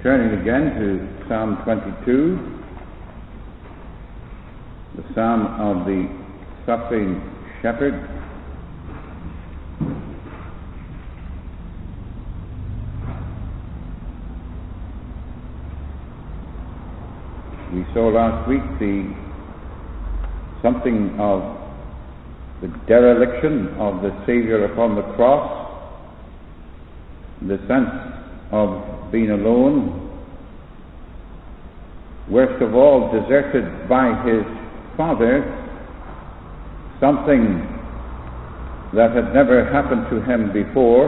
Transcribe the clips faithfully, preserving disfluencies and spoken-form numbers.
Turning again to Psalm twenty-two, the Psalm of the Suffering Shepherd. We saw last week the something of the dereliction of the Saviour upon the cross, the sense of being alone, worst of all deserted by his Father, something that had never happened to him before,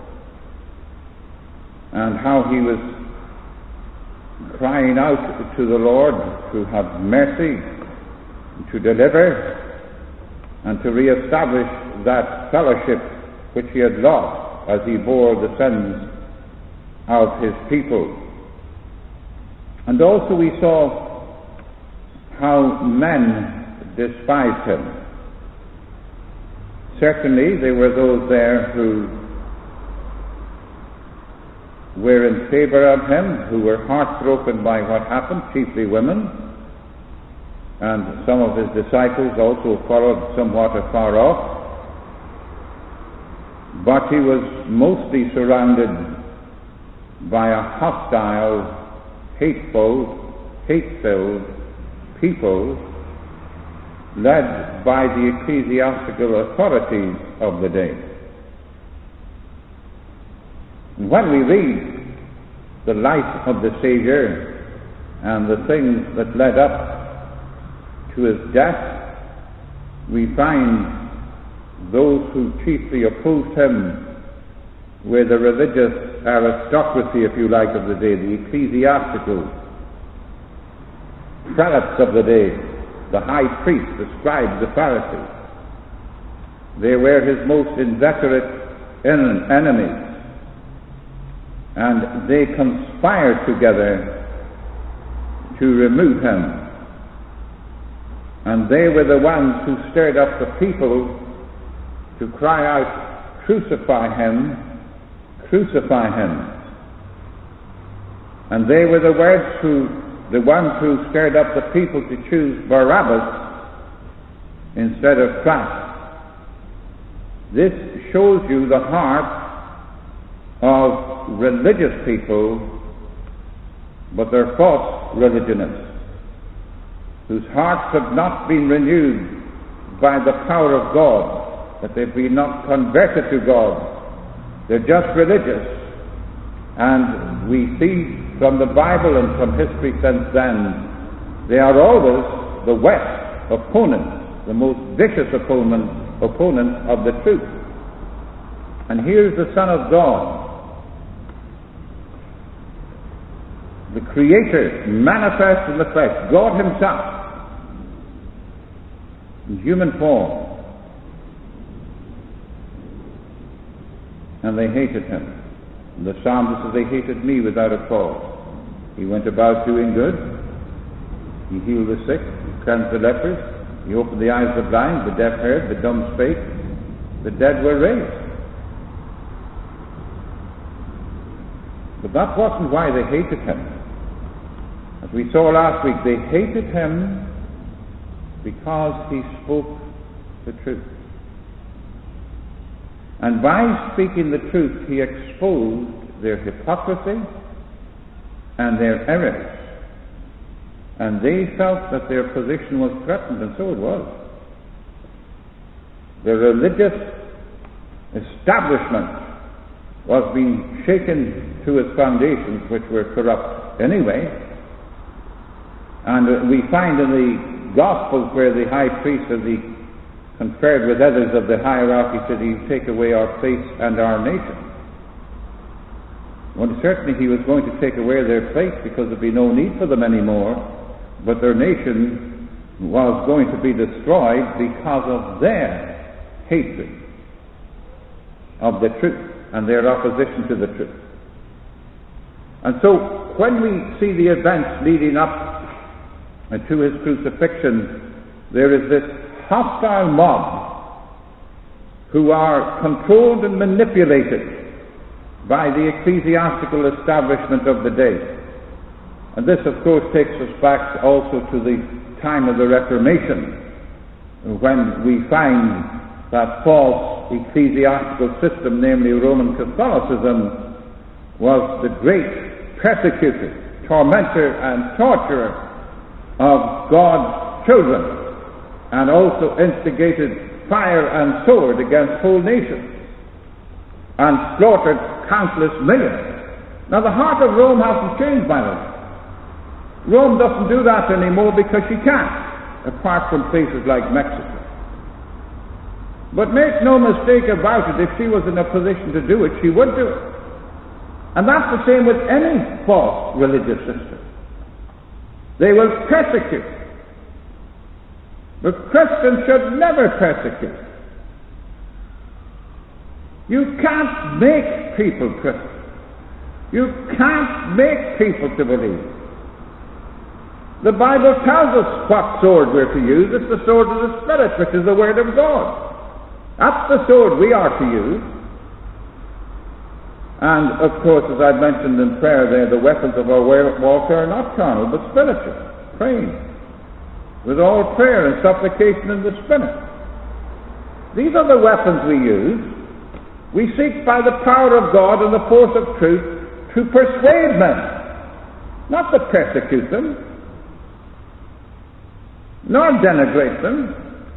and how he was crying out to the Lord to have mercy, to deliver, and to re-establish that fellowship which he had lost as he bore the sins of his people. And also we saw how men despised him. Certainly there were those there who were in favor of him, who were heartbroken by what happened, chiefly women, and some of his disciples also followed somewhat afar off. But he was mostly surrounded by a hostile, hateful, hate-filled people led by the ecclesiastical authorities of the day. When we read the life of the Saviour and the things that led up to his death, we find those who chiefly opposed him were the religious aristocracy, if you like, of the day, the ecclesiastical prelates of the day, the high priests, the scribes, the Pharisees. They were his most inveterate en- enemies, and they conspired together to remove him. And they were the ones who stirred up the people to cry out, "Crucify him! Crucify him!" And they were the words who, the ones who stirred up the people to choose Barabbas instead of Christ. This shows you the heart of religious people, but they're false religionists, whose hearts have not been renewed by the power of God, that they've been not converted to God. They're just religious, and we see from the Bible and from history since then, they are always the West opponents, the most vicious opponents, opponents of the truth. And here's the Son of God, the Creator manifest in the flesh, God himself, in human form. And they hated him. And the psalmist says, "They hated me without a cause." He went about doing good. He healed the sick, he cleansed the lepers, he opened the eyes of the blind, the deaf heard, the dumb spake, the dead were raised. But that wasn't why they hated him. As we saw last week, they hated him because he spoke the truth. And by speaking the truth, he exposed their hypocrisy and their errors. And they felt that their position was threatened, and so it was. The religious establishment was being shaken to its foundations, which were corrupt anyway. And we find in the Gospels where the high priest of the conferred with others of the hierarchy, said, "You take away our place and our nation." Well, certainly he was going to take away their place because there'd be no need for them anymore, but their nation was going to be destroyed because of their hatred of the truth and their opposition to the truth. And so when we see the events leading up to his crucifixion, there is this hostile mob who are controlled and manipulated by the ecclesiastical establishment of the day. And this, of course, takes us back also to the time of the Reformation, when we find that false ecclesiastical system, namely Roman Catholicism, was the great persecutor, tormentor, and torturer of God's children, and also instigated fire and sword against whole nations, and slaughtered countless millions. Now, the heart of Rome hasn't changed, by the way. Rome doesn't do that anymore because she can't, apart from places like Mexico. But make no mistake about it, if she was in a position to do it, she would do it. And that's the same with any false religious system. They will persecute. But Christians should never persecute. You can't make people Christians. You can't make people to believe. The Bible tells us what sword we're to use. It's the sword of the Spirit, which is the Word of God. That's the sword we are to use. And, of course, as I mentioned in prayer there, the weapons of our warfare are not carnal, but spiritual. Praying. With all prayer and supplication in the Spirit. These are the weapons we use. We seek by the power of God and the force of truth to persuade men, not to persecute them, nor denigrate them,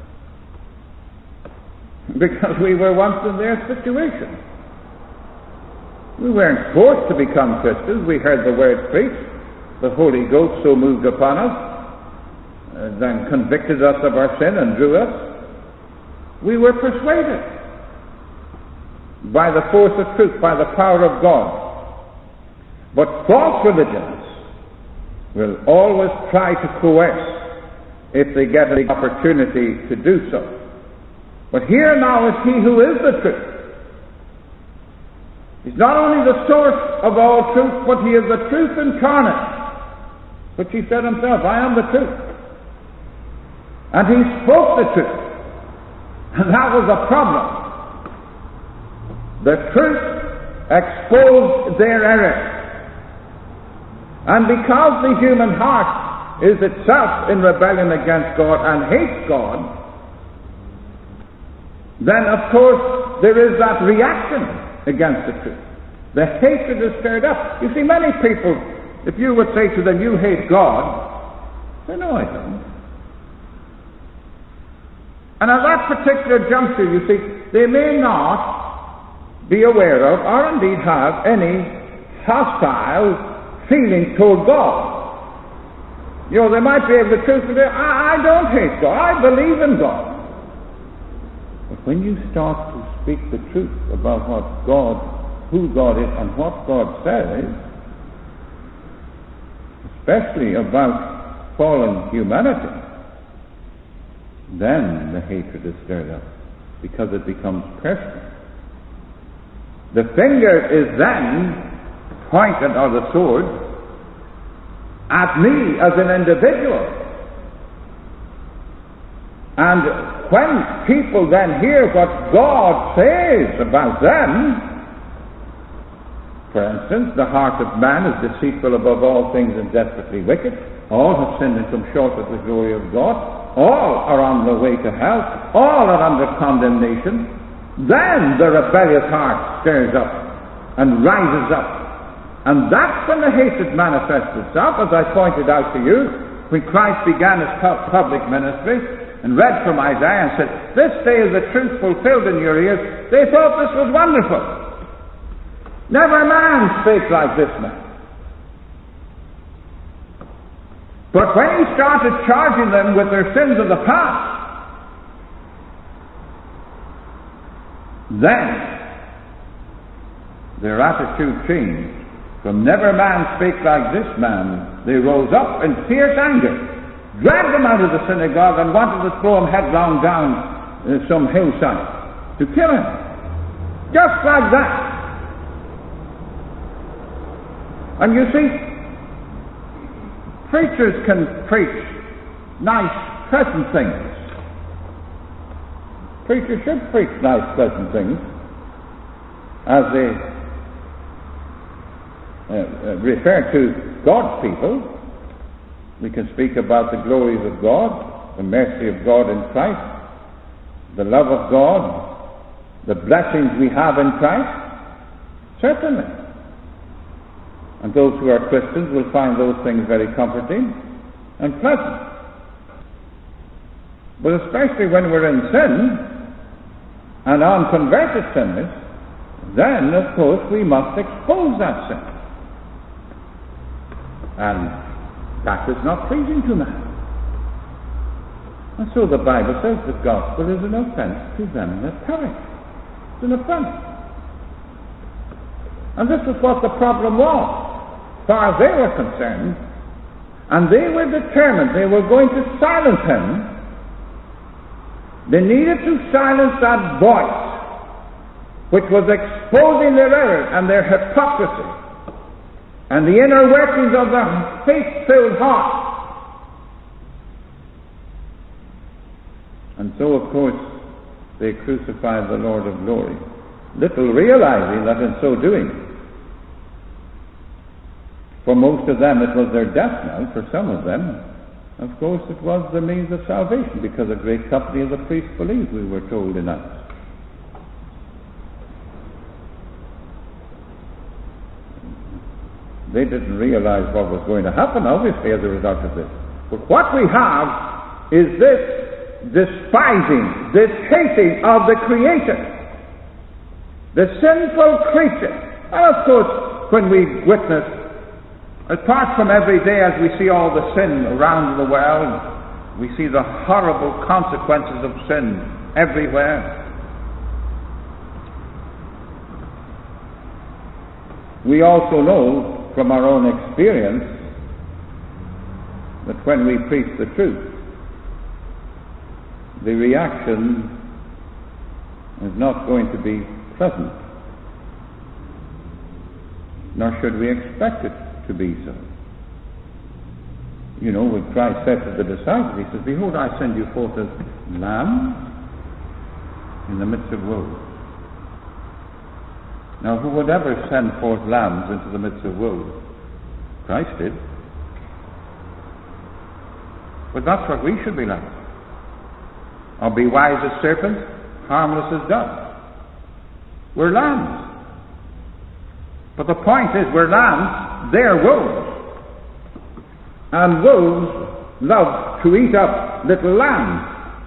because we were once in their situation. We weren't forced to become Christians. We heard the word preached. The Holy Ghost so moved upon us, uh, then convicted us of our sin and drew us. We were persuaded by the force of truth, by the power of God. But false religions will always try to coerce if they get the opportunity to do so. But here now is He who is the truth. He's not only the source of all truth, but He is the truth incarnate. Which He said Himself, I am the truth. And He spoke the truth. And that was a problem. The truth exposed their error. And because the human heart is itself in rebellion against God and hates God, then of course there is that reaction against the truth. The hatred is stirred up. You see, many people, if you would say to them, you hate God, they say, no, I don't. And at that particular juncture, you see, they may not be aware of, or indeed have, any hostile feeling toward God. You know, they might be able to truth to say, I, I don't hate God, I believe in God. But when you start to speak the truth about what God, who God is and what God says, especially about fallen humanity, then the hatred is stirred up because it becomes personal. The finger is then pointed, or the sword, at me as an individual. And when people then hear what God says about them, for instance, the heart of man is deceitful above all things and desperately wicked. All have sinned and come short of the glory of God. All are on the way to hell. All are under condemnation. Then the rebellious heart stirs up and rises up. And that's when the hatred manifests itself, as I pointed out to you, when Christ began His public ministry and read from Isaiah and said, this day is the truth fulfilled in your ears. They thought this was wonderful. Never man spake like this man. But when He started charging them with their sins of the past, then their attitude changed. From never man spake like this man, they rose up in fierce anger, dragged him out of the synagogue, and wanted to throw him headlong down uh, some hillside to kill him. Just like that. And you see, preachers can preach nice, pleasant things. Preachers should preach nice, pleasant things, as they Uh, uh, refer to God's people. We can speak about the glories of God, the mercy of God in Christ, the love of God, the blessings we have in Christ. Certainly. And those who are Christians will find those things very comforting and pleasant. But especially when we're in sin and unconverted sinners, then of course we must expose that sin. And that is not pleasing to man. And so the Bible says the gospel is an offense to them that perish. It's an offense. And this is what the problem was, as far as they were concerned. And they were determined, they were going to silence him. They needed to silence that voice which was exposing their error and their hypocrisy and the inner workings of their faith-filled heart. And so, of course, they crucified the Lord of glory, little realizing that in so doing, for most of them it was their death knell. For some of them, of course, it was the means of salvation, because a great company of the priests believed, we were told in Acts. They didn't realize what was going to happen, obviously, as a result of this. But what we have is this despising, this hating of the Creator, the sinful creature. And of course, when we witness, apart from every day as we see all the sin around the world, we see the horrible consequences of sin everywhere. We also know from our own experience that when we preach the truth, the reaction is not going to be pleasant, nor should we expect it to be so. You know, when Christ said to the disciples, he says, "Behold, I send you forth as lambs in the midst of wolves." Now, who would ever send forth lambs into the midst of wolves? Christ did. But that's what we should be like. Or be wise as serpents, harmless as doves. We're lambs. But the point is, we're lambs, they're wolves. And wolves love to eat up little lambs.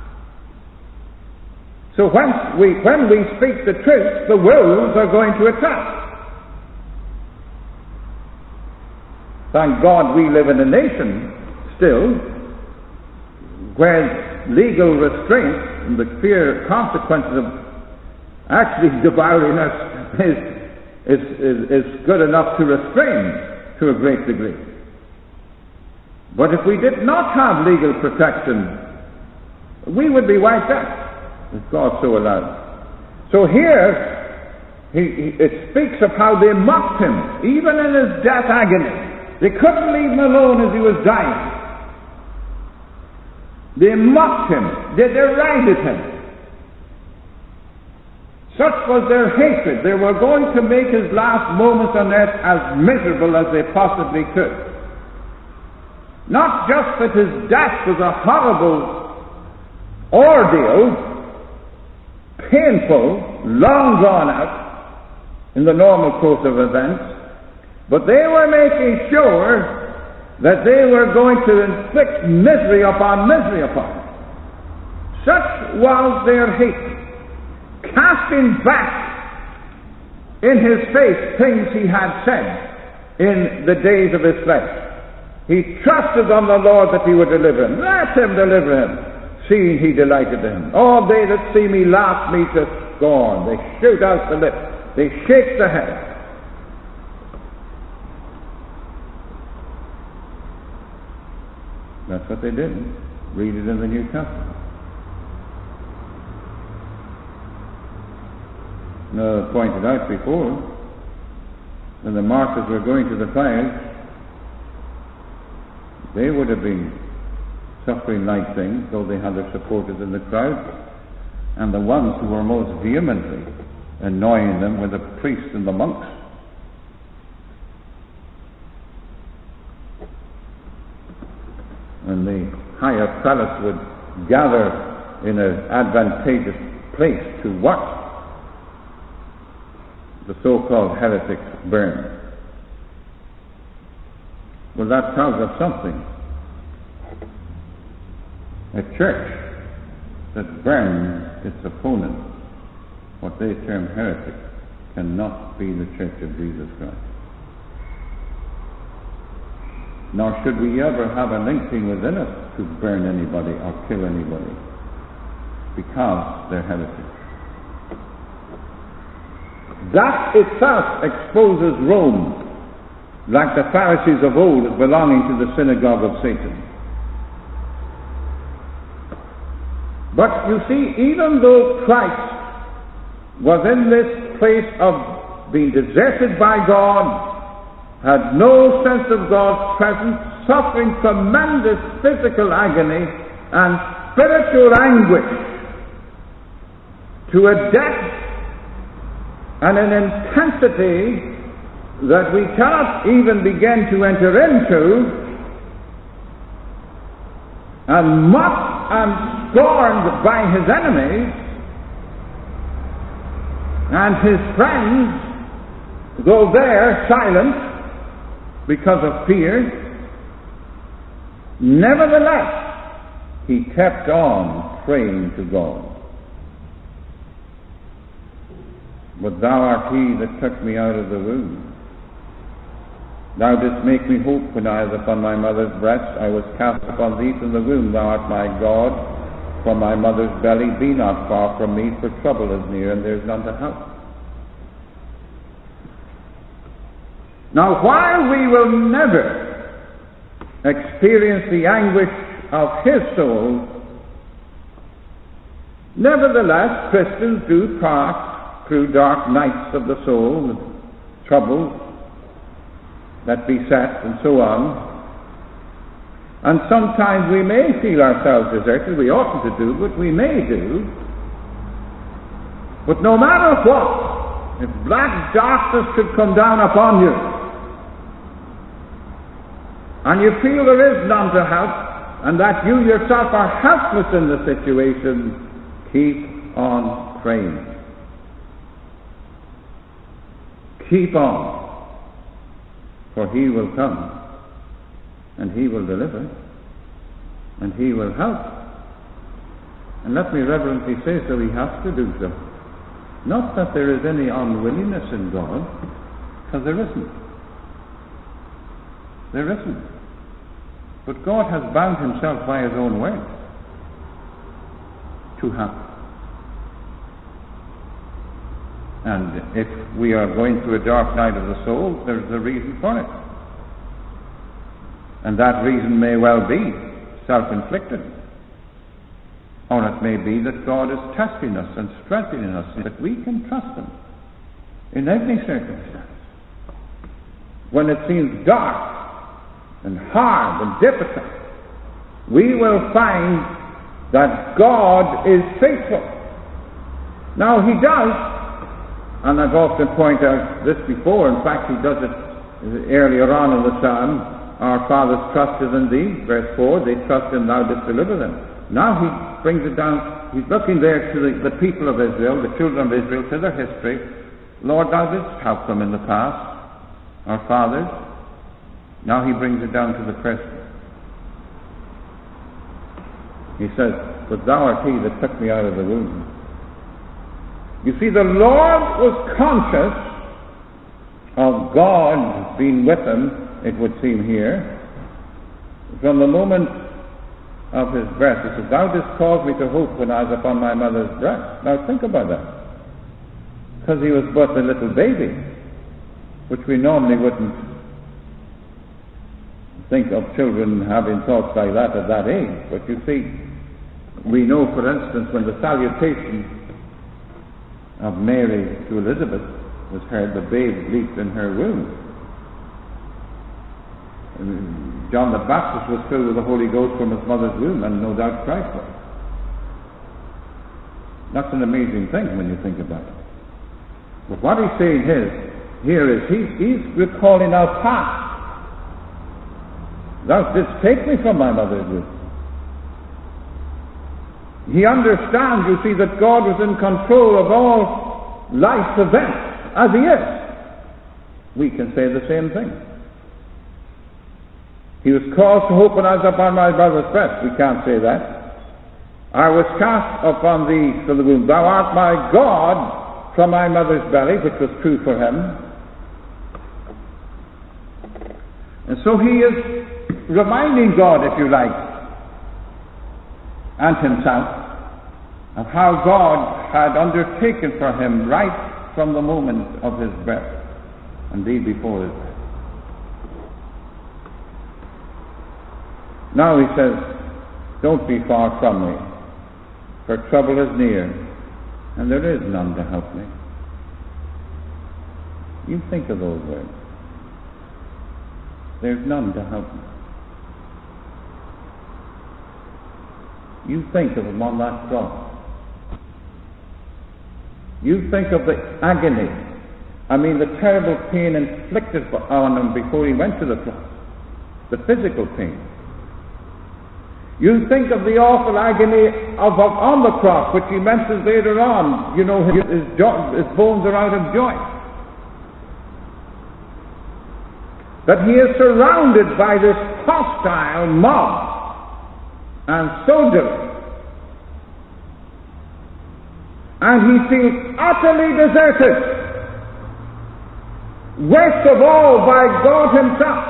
So when we, when we speak the truth, the wolves are going to attack. Thank God we live in a nation still where legal restraint and the fear consequences of actually devouring us is, is, is, is good enough to restrain to a great degree. But if we did not have legal protection, we would be wiped out, if God so allowed. So here, he, he, it speaks of how they mocked him, even in his death agony. They couldn't leave him alone as he was dying. They mocked him. They derided him. Such was their hatred. They were going to make his last moments on earth as miserable as they possibly could. Not just that his death was a horrible ordeal, painful, long drawn out in the normal course of events, but they were making sure that they were going to inflict misery upon misery upon him. Such was their hate, casting back in his face things he had said in the days of his flesh. He trusted on the Lord that he would deliver him. Let him deliver him, seeing he delighted in him. All they that see me laugh me to scorn. They shoot out the lips. They shake the head. That's what they did. Read it in the New Testament. Now, pointed out before, when the martyrs were going to the fires, they would have been suffering like things, though they had their supporters in the crowd. And the ones who were most vehemently annoying them were the priests and the monks. and the higher prelates would gather in an advantageous place to watch the so-called heretics burn. Well, that tells us something. A church that burns its opponent, what they term heretic, cannot be the Church of Jesus Christ. Nor should we ever have an inkling within us to burn anybody or kill anybody, because they're heretics. That itself exposes Rome, like the Pharisees of old, as belonging to the synagogue of Satan. But you see, even though Christ was in this place of being deserted by God, had no sense of God's presence, suffering tremendous physical agony and spiritual anguish to a depth and an intensity that we cannot even begin to enter into, and mocked and scorned by his enemies, and his friends, though they're silent because of fear, nevertheless he kept on praying to God. But thou art he that took me out of the womb. Thou didst make me hope when I was upon my mother's breast. I was cast upon thee from the womb. Thou art my God. From my mother's belly be not far from me, for trouble is near, and there is none to help. Now, while we will never experience the anguish of his soul, nevertheless, Christians do pass through dark nights of the soul, troubles that beset and so on. And sometimes we may feel ourselves deserted. We oughtn't to do, but we may do. But no matter what, if black darkness should come down upon you, and you feel there is none to help, and that you yourself are helpless in the situation, keep on praying. Keep on. For he will come, and he will deliver, and he will help. And let me reverently say so, he has to do so. Not that there is any unwillingness in God, because there isn't. There isn't. But God has bound himself by his own word to help. And if we are going through a dark night of the soul, there's a reason for it. And that reason may well be self-inflicted. Or it may be that God is testing us and strengthening us, that we can trust him in every circumstance. When it seems dark and hard and difficult, we will find that God is faithful. Now, he does. And I've often pointed out this before. In fact, he does it earlier on in the psalm. Our fathers trusted in thee, verse four. They trust in thou didst deliver them. Now he brings it down. He's looking there to the, the people of Israel, the children of Israel, to their history. Lord, thou didst help them in the past, our fathers. Now he brings it down to the present. He says, but thou art he that took me out of the womb. You see, the Lord was conscious of God being with him, it would seem here, from the moment of his breath. He says, thou didst cause me to hope when I was upon my mother's breast. Now think about that. Because he was but a little baby, which we normally wouldn't think of children having thoughts like that at that age. But you see, we know, for instance, when the salutation of Mary to Elizabeth was heard, the babe leaped in her womb. And John the Baptist was filled with the Holy Ghost from his mother's womb, and no doubt Christ was. That's an amazing thing when you think about it. But what he's saying is, here is, he's, he's recalling our past. Thou didst take me from my mother's womb. He understands, you see, that God was in control of all life's events, as He is. We can say the same thing. He was caused to hope when I was upon my mother's breast. We can't say that. I was cast upon thee from the womb. Thou art my God from my mother's belly, which was true for him. And so he is reminding God, if you like, and himself, of how God had undertaken for him right from the moment of his birth, indeed before his birth. Now he says, don't be far from me, for trouble is near, and there is none to help me. You think of those words. There's none to help me. You think of him on that cross. You think of the agony, I mean the terrible pain inflicted on him before he went to the cross, the physical pain. You think of the awful agony of, of on the cross, which he mentions later on. You know, his, his, jo- his bones are out of joint. That he is surrounded by this hostile mob and soldiers. And he feels utterly deserted. Worst of all, by God himself.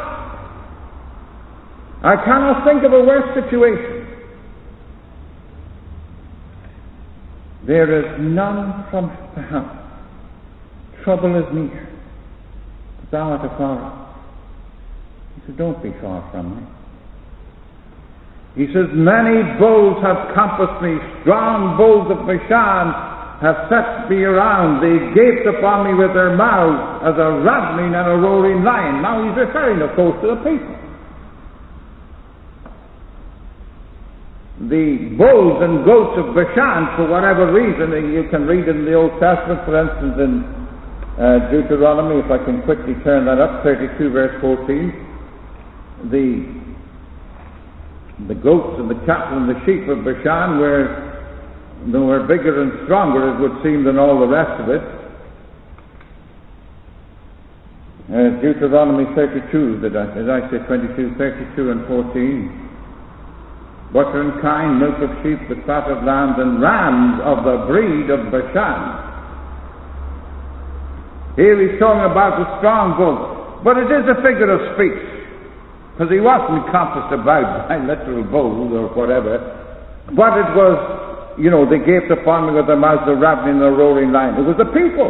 I cannot think of a worse situation. There is none from to help. Trouble is near. Thou art afar off. He said, don't be far from me. He says, many bulls have compassed me, strong bulls of Bashan have set me around. They gaped upon me with their mouths as a ravening and a roaring lion. Now he's referring, of course, to the people. The bulls and goats of Bashan, for whatever reason, you can read in the Old Testament, for instance, in uh, Deuteronomy, if I can quickly turn that up, thirty-two verse fourteen, the the goats and the cattle and the sheep of Bashan were, they were bigger and stronger, it would seem, than all the rest of it. Uh, Deuteronomy thirty-two, did I, did I say twenty-two, thirty-two and fourteen. Butter and kine, milk of sheep, the fat of lambs, and rams of the breed of Bashan. Here he's talking about the strong bull, but it is a figure of speech, because he wasn't compassed about by literal bulls or whatever, but it was, you know, they gaped upon me with their mouths, a ravening and a roaring lion. It was the people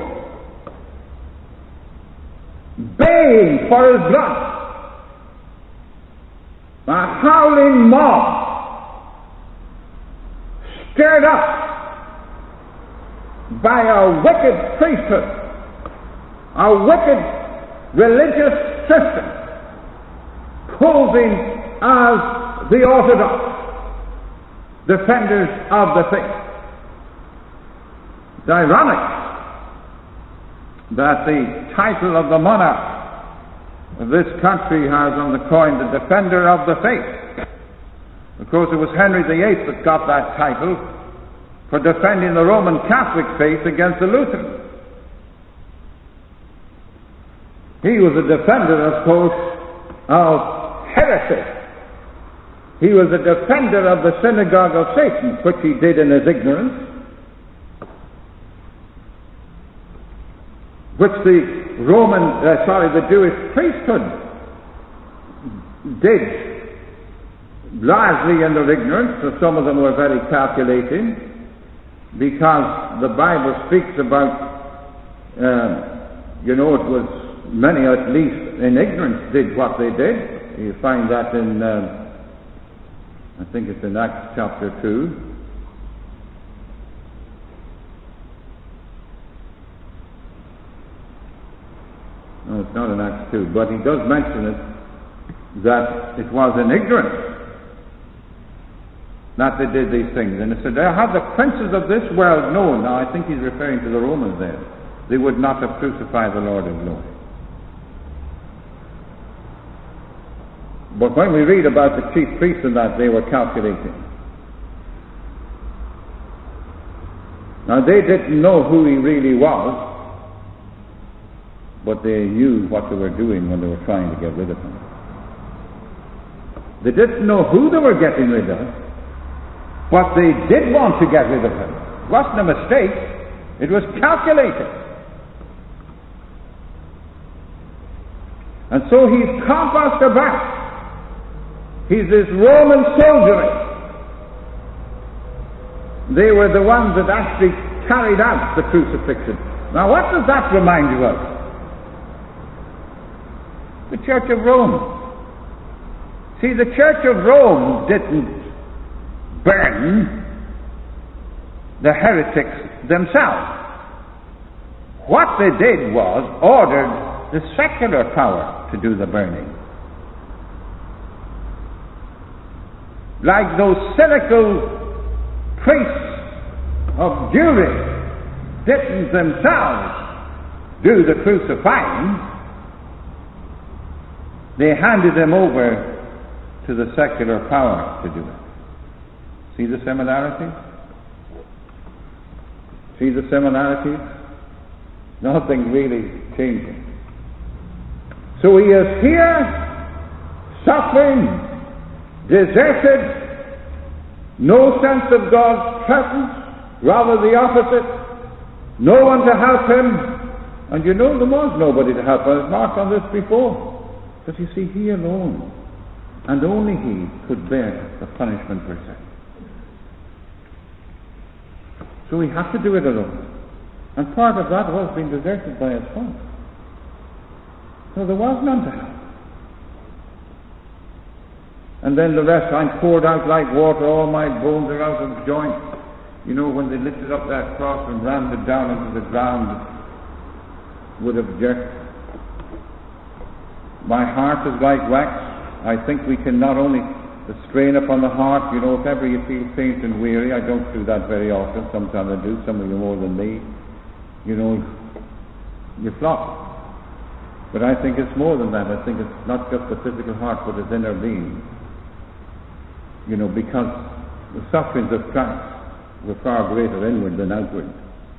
baying for his blood, a howling mob, stirred up by a wicked priesthood, a wicked religious system, posing as the orthodox defenders of the faith. It's ironic that the title of the monarch of this country has on the coin the defender of the faith. Of course, it was Henry the Eighth that got that title for defending the Roman Catholic faith against the Lutherans. He was a defender, of course, of heresy. He was a defender of the synagogue of Satan, which he did in his ignorance, which the Roman, uh, sorry, the Jewish priesthood did largely in their ignorance, so some of them were very calculating, because the Bible speaks about, uh, you know, it was many at least in ignorance did what they did. You find that in, uh, I think it's in Acts chapter two. No, it's not in Acts two, but he does mention it, that it was in ignorance that they did these things. And he said, have the princes of this world known. Now I think he's referring to the Romans there. They would not have crucified the Lord of glory. But when we read about the chief priests and that, they were calculating. Now they didn't know who he really was, but they knew what they were doing when they were trying to get rid of him. They didn't know who they were getting rid of, but they did want to get rid of him. It wasn't a mistake, it was calculated. And so he's compassed about. He's this Roman soldiery. They were the ones that actually carried out the crucifixion. Now what does that remind you of? The Church of Rome. See, the Church of Rome didn't burn the heretics themselves. What they did was ordered the secular power to do the burning. Like those cynical priests of Jewry didn't themselves do the crucifying, they handed them over to the secular power to do it. See the similarities? See the similarities? Nothing really changing. So he is here, suffering, deserted, no sense of God's presence, rather the opposite, no one to help him. And you know there was nobody to help him. I've marked on this before. But you see, he alone, and only he, could bear the punishment for sin. So he had to do it alone. And part of that was being deserted by his father. So there was none to help. And then the rest, I'm poured out like water, all my bones are out of joint. You know, when they lifted up that cross and rammed it down into the ground, it would have jerked. My heart is like wax. I think we can not only the strain upon the heart, you know, if ever you feel faint and weary, I don't do that very often, sometimes I do, some of you more than me, you know, you flop. But I think it's more than that. I think it's not just the physical heart, but its inner being. You know, because the sufferings of Christ were far greater inward than outward.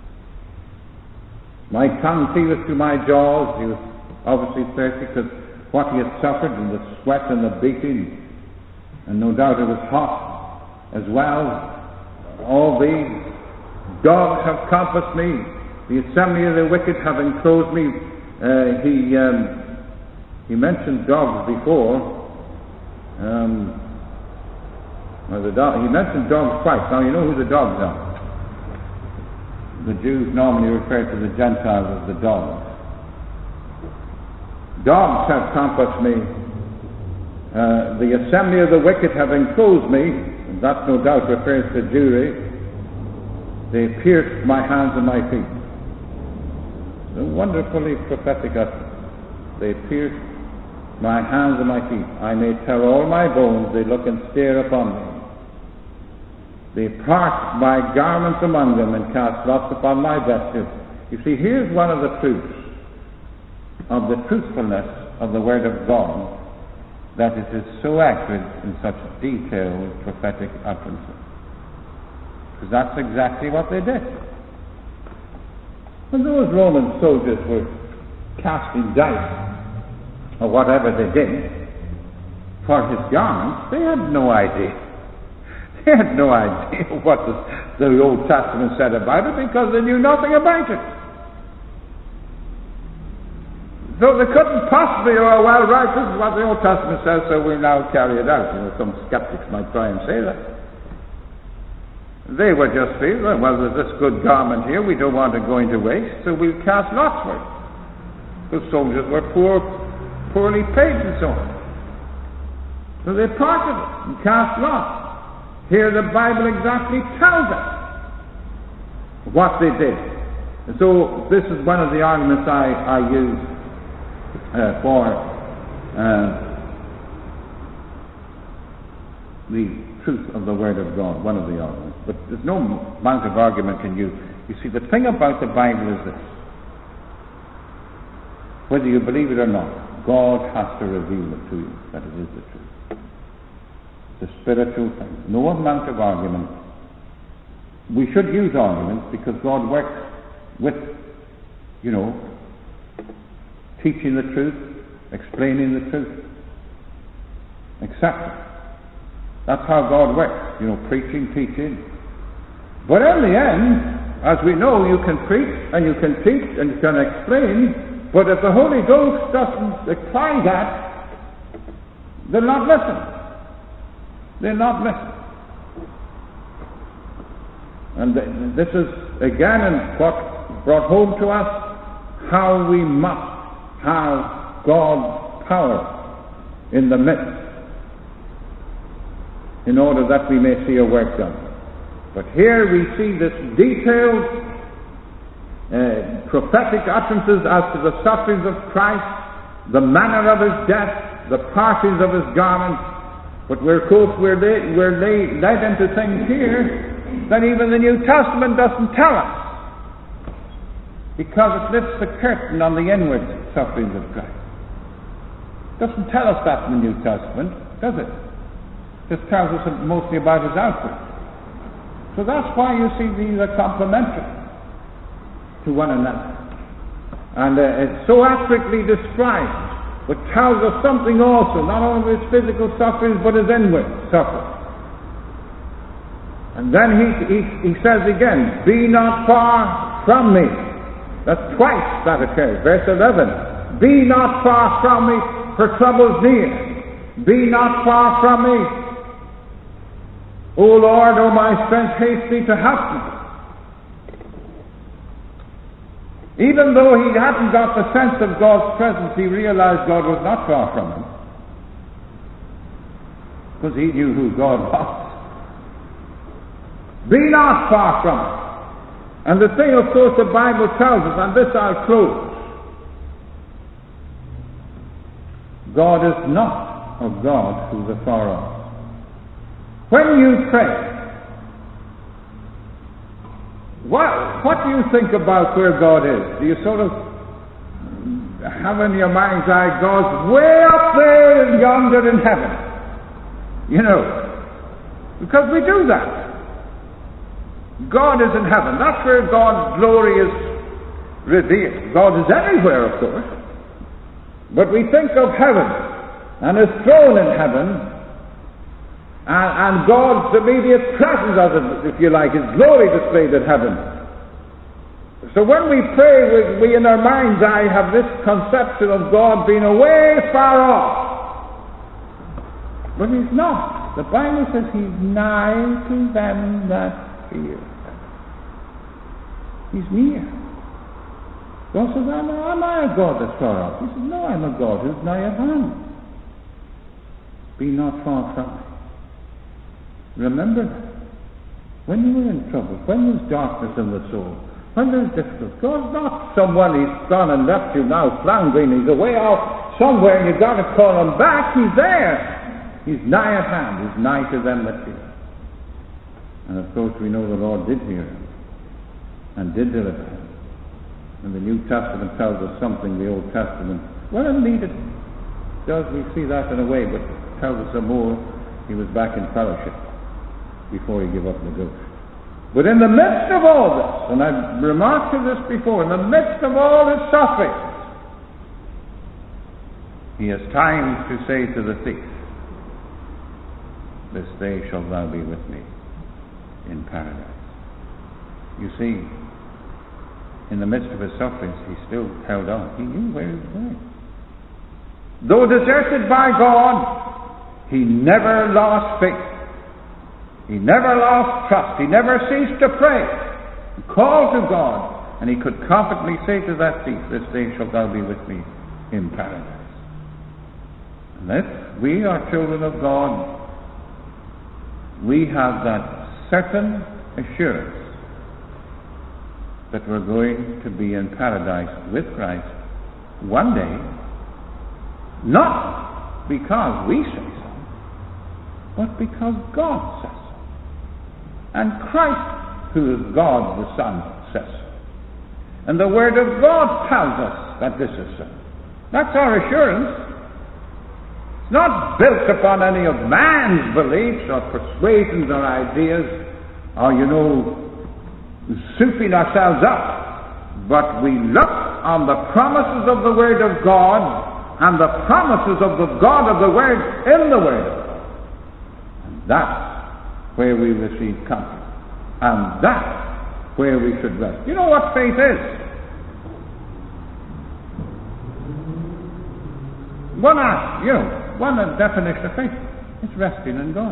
My tongue cleaveth to my jaws. He was obviously thirsty because what he had suffered, and the sweat and the beating, and no doubt it was hot as well. All these dogs have compassed me. The assembly of the wicked have enclosed me. Uh, he um, he mentioned dogs before. Um, well, the dog, he mentioned dogs twice. Now you know who the dogs are. The Jews normally refer to the Gentiles as the dogs. Dogs have compassed me. Uh, the assembly of the wicked have enclosed me. And that no doubt refers to Jewry. They pierced my hands and my feet. A wonderfully prophetic utterance. They pierced my hands and my feet. I may tell all my bones, they look and stare upon me. They part my garments among them and cast lots upon my vesture. You see, here's one of the proofs of the truthfulness of the Word of God, that it is so accurate in such detailed prophetic utterances. Because that's exactly what they did. When those Roman soldiers were casting dice, or whatever they did, for his garments, they had no idea. They had no idea what the, the Old Testament said about it, because they knew nothing about it. So they couldn't possibly, oh, well, right, this is what the Old Testament says, so we'll now carry it out. You know, some skeptics might try and say that. They were just feeling, well, there's this good garment here, we don't want it going to waste, so we'll cast lots for it. The soldiers were poor, poorly paid and so on. So they parted it and cast lots. Here the Bible exactly tells us what they did. And so this is one of the arguments I, I use uh, for uh, the truth of the Word of God, one of the arguments. But there's no amount of argument can you. You see, the thing about the Bible is this. Whether you believe it or not, God has to reveal it to you, that it is the truth. spiritual things. No amount of argument. We should use arguments because God works with, you know, teaching the truth, explaining the truth, et cetera. That's how God works, you know, preaching, teaching. But in the end, as we know, you can preach and you can teach and you can explain, but if the Holy Ghost doesn't apply that, they'll not listen. They'll not listen. And this is, again, what brought home to us how we must have God's power in the midst in order that we may see a work done. But here we see this detailed uh, prophetic utterances as to the sufferings of Christ, the manner of his death, the partings of his garments. But we're, of course, we're, led, we're led, led into things here that even the New Testament doesn't tell us, because it lifts the curtain on the inward sufferings of Christ. It doesn't tell us that in the New Testament, does it? It just tells us mostly about his outward. So that's why you see these are complementary to one another. And uh, it's so accurately described, but tells us something also, not only his physical sufferings, but his inward suffering. And then he, he, he says again, be not far from me. That's twice that occurs. Verse eleven, be not far from me, for trouble's near. Be not far from me. O Lord, O my strength, haste thee to help me. Even though he hadn't got the sense of God's presence, he realized God was not far from him, because he knew who God was. Be not far from him. And the thing, of course, the Bible tells us, and this I'll close, God is not a God who's afar off. When you pray, what, what do you think about where God is? Do you sort of have in your mind's eye God's way up there and yonder in heaven? You know, because we do that. God is in heaven. That's where God's glory is revealed. God is everywhere, of course. But we think of heaven and his throne in heaven, and, and God's immediate presence, as it, if you like, his glory displayed in heaven. So when we pray, we, we in our mind's eye have this conception of God being away far off. But he's not. The Bible says he's nigh to them that fear. He's near. God says, am, am I a God that's far off? He says, no, I'm a God who's nigh at hand. Be not far from me. Remember that. When you were in trouble, when there's darkness in the soul, when there's difficulty, God's not someone he's gone and left you now floundering. He's away off somewhere and you've got to call him back. He's there. He's nigh at hand. He's nigh to them that fear. And of course we know the Lord did hear him and did deliver him. And the New Testament tells us something the Old Testament, well, indeed it does, we see that in a way, but it tells us some more. He was back in fellowship before he gave up the ghost. But in the midst of all this, and I've remarked to this before, in the midst of all his suffering, he has time to say to the thief, this day shalt thou be with me in paradise. You see, in the midst of his sufferings, he still held on. He knew where he was going. Though deserted by God, he never lost faith. He never lost trust. He never ceased to pray. He called to God, and he could confidently say to that thief, this day shalt thou be with me in paradise. And if we are children of God, we have that certain assurance that we're going to be in paradise with Christ one day, not because we say so, but because God says so. And Christ, who is God the Son, says so. And the Word of God tells us that this is so. That's our assurance. It's not built upon any of man's beliefs or persuasions or ideas or, you know, souping ourselves up. But we look on the promises of the Word of God and the promises of the God of the Word in the Word of God. And that's where we receive comfort. And that's where we should rest. You know what faith is? One act, you know, one definition of faith. It's resting in God.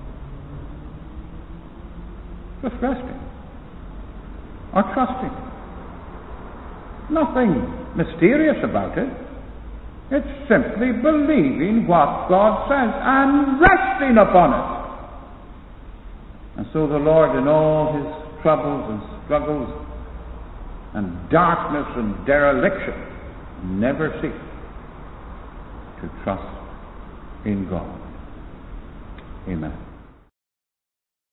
Just resting. Or trusting. Nothing mysterious about it. It's simply believing what God says and resting upon it. And so the Lord, in all his troubles and struggles and darkness and dereliction, never ceased to trust in God. Amen.